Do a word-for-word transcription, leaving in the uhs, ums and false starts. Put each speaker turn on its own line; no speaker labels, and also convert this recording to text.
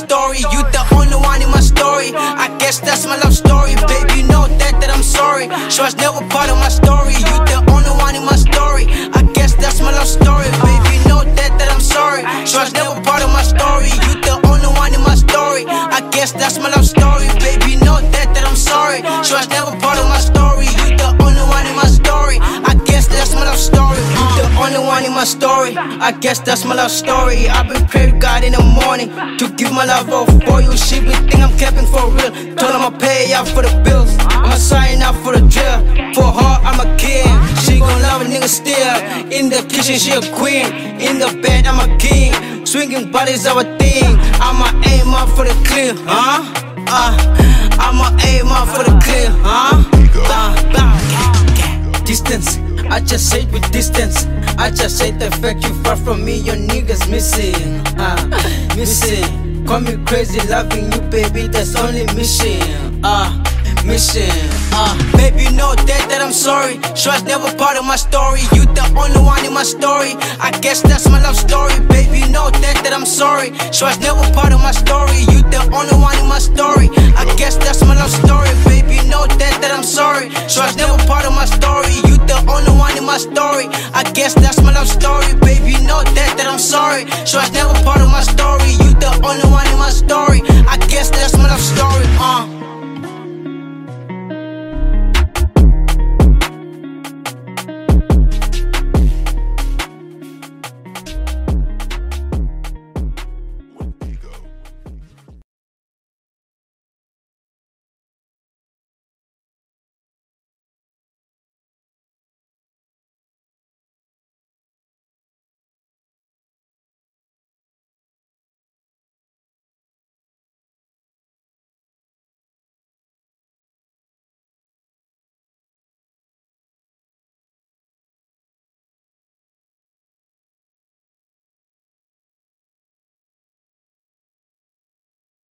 story. You the only one in my story. I guess that's my love story. Baby, you know that, that I'm sorry. She was never part of my story. You the only one in my story. I guess that's my love story. Baby, you know that, that I'm sorry. She was never part of my story. You the only one in my story. I guess that's my love story. Baby, you know that, that I'm sorry. She was never part of my story. You the only one in my story. I guess that's my love story. You the only one in my story. I guess that's my love story. I've been praying to God in the morning to give my love off for you. She be think I'm capping for real. Told I'ma pay out for the bills. I'ma sign up for the drill. For her, I'm a king. She gon' love a nigga still. In the kitchen, she a queen. In the bed, I'm a king. Swinging bodies are a thing. I'ma aim up for the clear, huh? Uh, I'ma aim up for the clear, huh? Uh, uh, distance, I just say with distance. I just say the fact you far from me, your niggas missing, uh, missing. Call me crazy, loving you, baby, that's only mission, uh, mission, uh. Baby, you know that, that I'm sorry. She was never part of my story. You the only one in my story. I guess that's my love story. Baby, you know that, that I'm sorry. She was never part of my story. You the only one in my story. I guess that's my love story. Baby, you know that, that I'm sorry. She was never part of my story. You the only one in my story. I guess that's my love story. Baby, you know that, that I'm sorry. She was never part of my story. You the only one in my story. I guess that's my